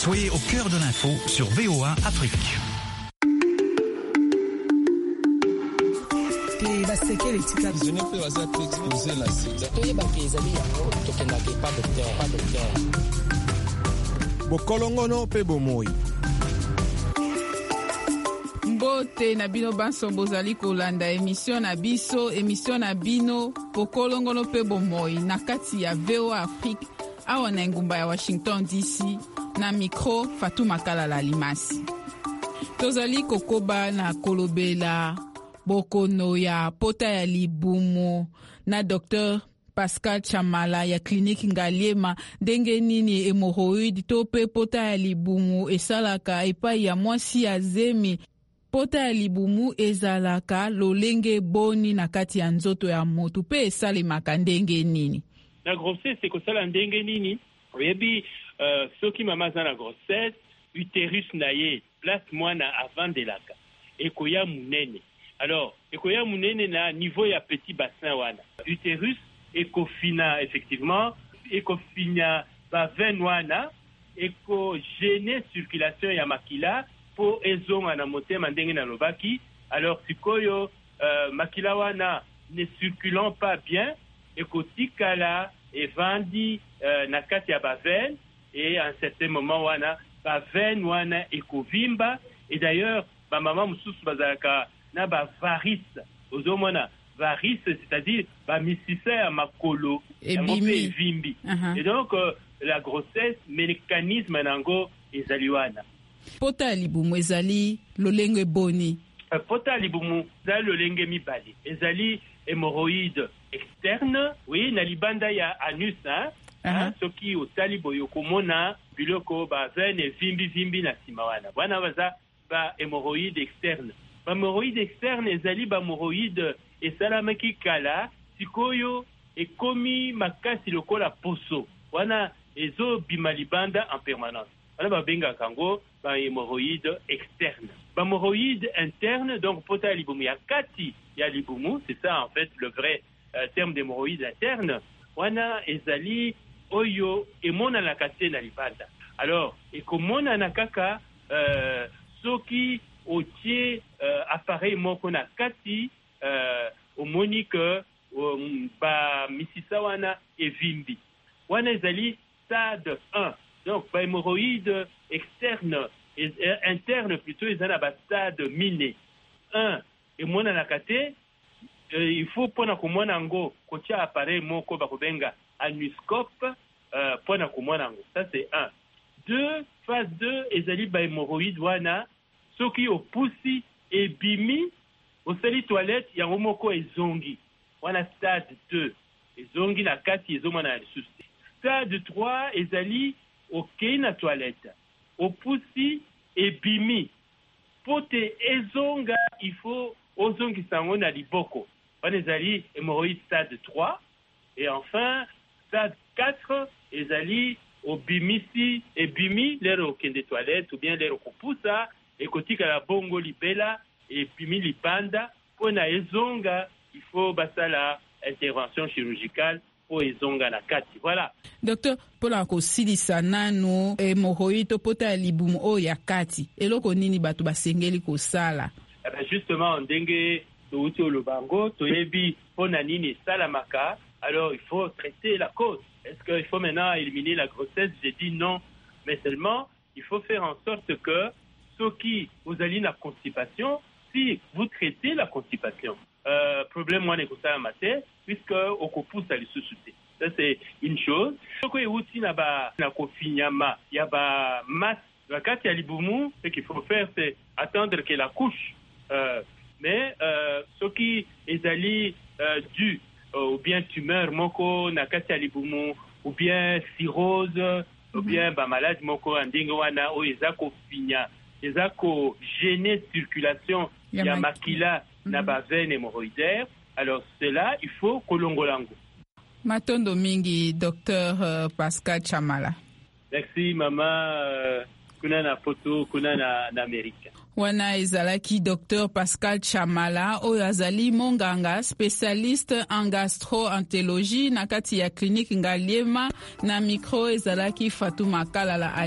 Soyez au cœur de l'info sur VOA Afrique. Bokolongono pe bomoi. Mbote na bino banso bozali kolanda émission na bino bokolongono pe bomoi na kati ya VOA Afrique awa na ngumba ya Washington DC na micro Fatuma Kalala Limasi. Tozali kokoba na kolobela bokono ya pota ya libumu na Dr. Pascal Chamala ya kliniki Ngaliema ndenge nini hemorrhoid to pe pota ya libumu esalaka epai ya mwasi ya zemi. Pota ya libumu ezalaka lolenge boni na kati ya nzoto ya motu pe esalemaka ndenge nini. La grossesse c'est kosala ndenge nini? Oyebi soki mama za na grossesse utérus na ye place mwana avant de laka ekoya munene. Alors ekoya munene na niveau ya petit bassin wana. Utérus ekofina effectivement ekofina ba veine wana ekogene circulation ya makila po ezonga na motema ndenge na lobaki. Alors sikoyo makila wana ne circulant pas bien ekotikala evandi na kati ya ba veine et à un certain moment wana ba veine wana ekovimba. Et d'ailleurs ba mama mususu bazalaka na ba varice ozomona varice, c'est-à-dire ba misisa ya makolo evimbi. Et donc la grossesse mécanisme nango ezali wana. Pota ya libumu ezali lolenge boni. Pota ya libumu ezali lolenge mibale. Ezali hémorroïde externe, oui, na libanda ya anus, soki otali boyo komona biloko ba veine vimbi na sima wana. Wana baza ba hémorroïde externe. Ba hémorroïde externe ezali ba hémorroïde esalamaki kala sikoyo ekomi makasi lokola poso. Wana ezo bima libanda en permanence. Wana babenga kango ba hémorroïde externe. Ba hémorroïde interne, donc pota libumu ya kati ya libumu, c'est ça en fait le vrai terme d'hémorroïde interne. Wana ezali oyo emona na kati na libanda. Alors ekomona na kaka soki otie appareil moko na kati omoni que ba misisa wana evimbi. Wana ezali stade 1. Donc ba hémorroïde externe interne plutôt ezana ba stade miné 1 emona na kate. Il faut pona komona ngo kotia appareil moko bakobenga anuscope pona komona ngo. Ça c'est 1. 2, phase 2 ezali ba hémorroïde wana soki opusi ebimi osali toilette yango moko ezongi. Wana stade 2 ezongi na kati ezomona na lisusu. Stade 3 ezali okei na toilette opusi ebimi pote ezonga il faut ozongisa yango na liboko. Wana ezali hémorroïde stade 3. Et enfin stade 4 ezali obimisi ebimi lero okende toilette ou bien lero kopusa ekotika la bongo libela ebimi libanda pona ezonga il faut basala intervention chirurgicale po ezonga na kati. Voilà. Docteur, pola kosilisa nanu hémorroïde pota libumu o ya kati eloko nini bato basengeli kosala? Justement ndenge touti olobango toyebi pona nini salamaka. Alors il faut traiter la cause. Est-ce qu'il faut maintenant éliminer la grossesse? J'ai dit non, mais seulement il faut faire en sorte que ceux qui vous allez la constipation, si vous traitez la constipation, problème moi n'est ça matin puisque au pousse à l'issue. Ça c'est une chose. Ce que aussi na kofinyama, il y a ba masse. La carte ya libumu, ce qu'il faut faire c'est attendre que la couche. Mais ce qui est allé dû ou bien tumeur moko na kati ya libumu ou bien cirrhose ou bien ba malade moko andinga wana o ezako finya ezako gêner circulation ya makila na ba veine hémorroïdaire. Alors cela il faut kolongolango. Matondo mingi Dr. Pascal Chamala. Merci mama kuna na poto kuna na Amerika. Wana ezalaki Dr. Pascal Chamala oyo azali monganga spécialiste en gastro-entérologie na kati ya clinique Ngaliema na micro ezalaki Fatuma Kalala.